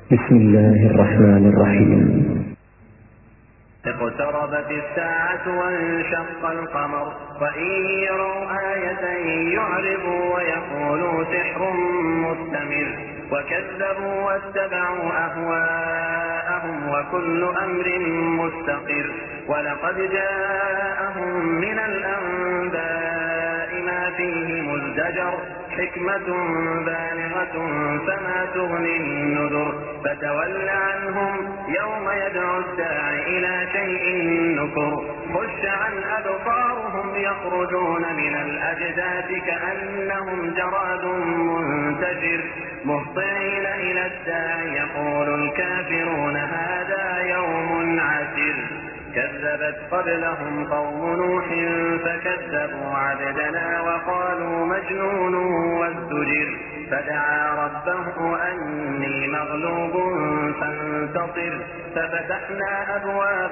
بسم الله الرحمن الرحيم. اقتربت الساعة وانشق القمر وإن يروا آية يعرضوا ويقولوا سحر مستمر وكذبوا واتبعوا أهواءهم وكل أمر مستقر ولقد جاءهم من الأنباء ما فيه مزدجر حكمة بالغة فما تغني النذر فتول عنهم يوم يدعو الداع إلى شيء نكر خش عن أبصارهم يخرجون من الأجداث كأنهم جراد منتشر مهطعين إلى الداع يقول الكافرون هذا يوم عسر كذبت قبلهم قوم نوح فكذبوا عبدنا وقالوا مجنون وازدجر فدعا ربه أني مغلوب فانتصر ففتحنا أبواب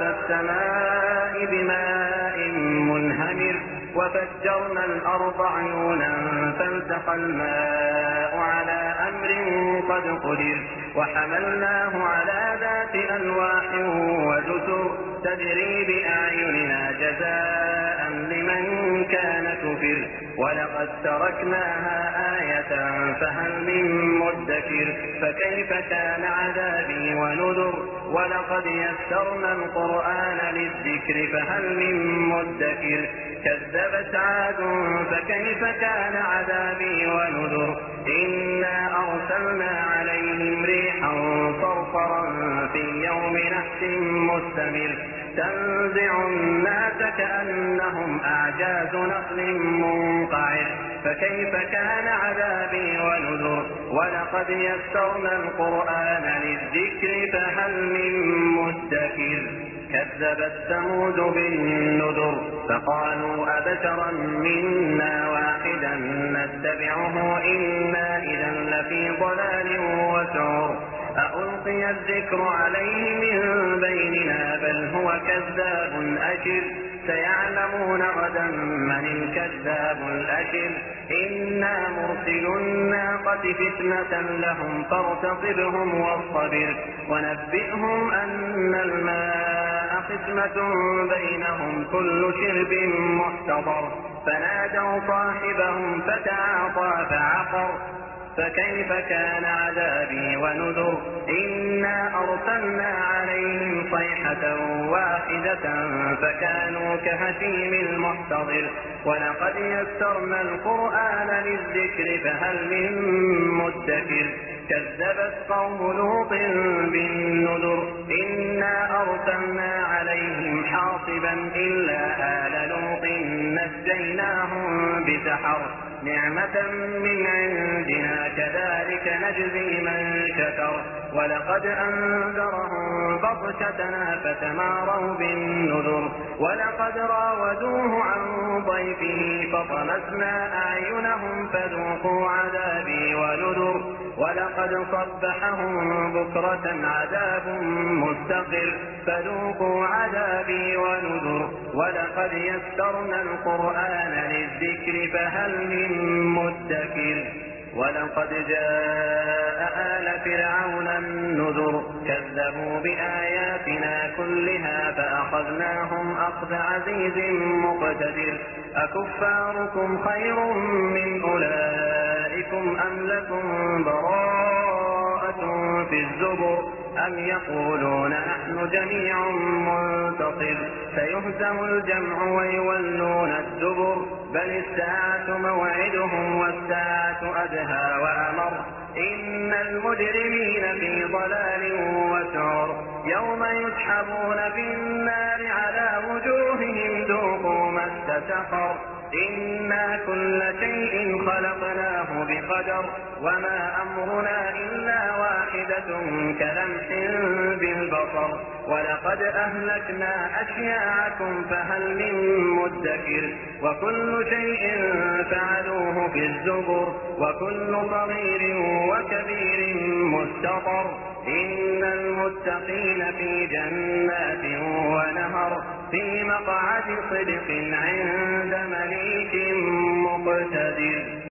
السماء بماء منهمر وفجرنا الأرض عيونا فالتقى الماء على أمر قد قدر وحملناه على ذات ألواح ودسر تجري بأعيننا جزاء لمن كان كفر ولقد تركناها آية فهل من مدكر فكيف كان عذابي ونذر ولقد يسرنا القرآن للذكر فهل من مدكر كذبت عاد فكيف كان عذابي ونذر إنا أرسلنا عليهم ريحا صرصرا في يوم نحس مستمر تنزع الناس كأنهم أعجاز نخل منقعر فكيف كان عذابي ونذر ولقد يسرنا القرآن للذكر فهل من مدكر كذبت ثمود بالنذر فقالوا أبشرا منا واحدا نتبعه إنا إذا لفي ضلال وسعر ألقي الذكر عليه من بيننا بل هو كذاب أشر سيعلمون غدا من الكذاب الأشر إنا مرسل الناقة فتنة لهم فارتقبهم واصطبر ونبئهم أن الماء قسمة بينهم كل شرب محتضر فنادوا صاحبهم فتعاطى فعقر فكيف كان عذابي ونذر إنا أرسلنا عليهم صيحة واحدة فكانوا كهشيم المحتضر ولقد يسرنا القرآن للذكر فهل من مدكر كذبت قوم لوط بالنذر إنا أرسلنا عليهم حاصبا إلا آل لوط نجيناهم بسحر نعمة من عندنا كذلك نجزي من شكر ولقد أنذرهم بطشتنا فتماروا بالنذر ولقد راودوه عن ضيفه فطمسنا أعينهم فذوقوا عذابي ونذر ولقد صبحهم بكرة عذاب مستقر فذوقوا عذابي ونذر ولقد يسرنا القرآن للذكر فهل من مدكر ولقد جاء آل فرعون النذر كذبوا بآياتنا كلها فأخذناهم أخذ عزيز مقتدر أكفاركم خير من أولئكم أم لكم براءة في الزبر أم يقولون نحن جميع منتصر سيهزم الجمع ويولون الدبر بل الساعة موعدهم والساعة أدهى وأمر إن المجرمين في ضلال وسعر يوم يسحبون في النار على وجوههم ذوقوا مس سقر إنا كل شيء خلقناه بقدر وما أمرنا إلا واحدة كلمح بالبصر ولقد أهلكنا أشياعكم فهل من مدكر وكل شيء فعلوه في الزبر وكل صغير وكبير مستطر إن المتقين في جنات ونهر في مقعد صدق عند مليك مقتدر.